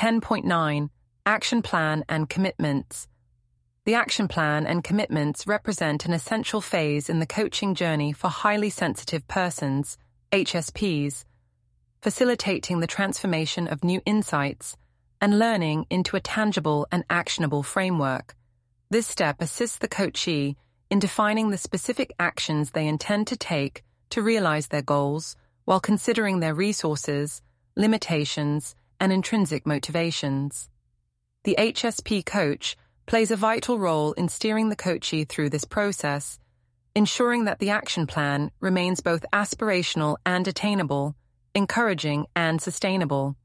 10.9 Action Plan and Commitments. The action plan and commitments represent an essential phase in the coaching journey for highly sensitive persons, HSPs, facilitating the transformation of new insights and learning into a tangible and actionable framework. This step assists the coachee in defining the specific actions they intend to take to realize their goals while considering their resources, limitations, and intrinsic motivations. The HSP coach plays a vital role in steering the coachee through this process, ensuring that the action plan remains both aspirational and attainable, encouraging and sustainable.